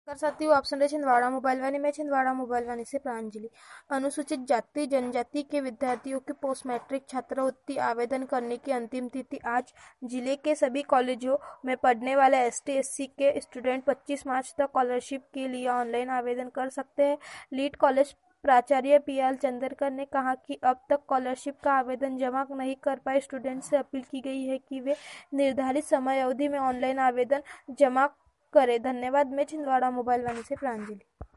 साथियों, आप सुन रहे छिंदवाड़ा मोबाइल वाणी में छिंदवाड़ा मोबाइल वाणी से प्रांजलि। अनुसूचित जाति जनजाति के विद्यार्थियों के पोस्ट मैट्रिक छात्रवृत्ति आवेदन करने की अंतिम तिथि आज। जिले के सभी कॉलेजों में पढ़ने वाले एसटी एससी के स्टूडेंट 25 मार्च तक स्कॉलरशिप के लिए ऑनलाइन आवेदन कर सकते हैं। लीड कॉलेज प्राचार्य पीएल चंद्रकर ने कहा कि अब तक स्कॉलरशिप का आवेदन जमा नहीं कर पाए स्टूडेंट से अपील की गई है कि वे निर्धारित समय अवधि में ऑनलाइन आवेदन जमा करें। धन्यवाद। मैं छिंदवाड़ा मोबाइल वाणी से प्रांजलि।